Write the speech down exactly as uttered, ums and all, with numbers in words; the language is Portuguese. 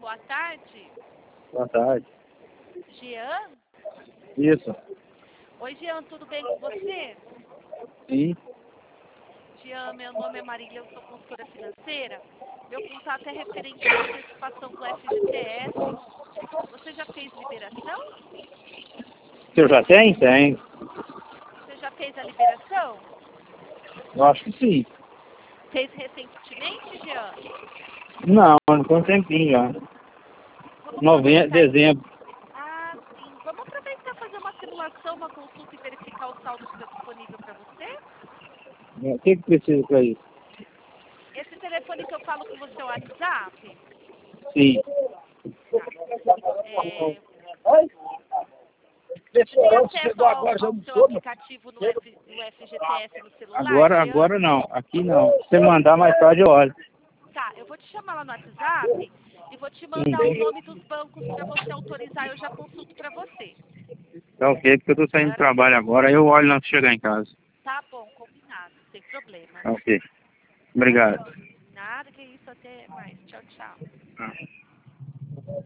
boa tarde. Boa tarde. Jean? Isso. Oi, Jean, tudo bem com você? Sim. Jean, meu nome é Marília, eu sou consultora financeira. Meu contato é referente à antecipação do F G T S. Você já fez liberação? Se eu já tenho? Tenho. Você já fez a liberação? Eu acho que sim. Fez recentemente, Jean? Não, não tem um tempinho já. Vamos Novembro, aproveitar. dezembro. Ah, sim. Vamos aproveitar e fazer uma simulação, uma consulta e verificar o saldo que está disponível para você? O que que precisa para isso? Esse telefone que eu falo com você é o WhatsApp? Sim. Tá. É... Você tem acesso ao, ao seu aplicativo no, F, no F G T S no celular, Agora, Jean? agora não. Aqui não. Se você mandar mais tarde, eu olho. Tá, eu vou te chamar lá no WhatsApp e vou te mandar o nome dos bancos para você autorizar e eu já consulto para você. Tá ok, porque eu tô saindo do trabalho agora, eu olho antes de chegar em casa. Tá bom, combinado, sem problema. Tá ok. Obrigado. Nada, que isso, até mais. Tchau, tchau. Ah.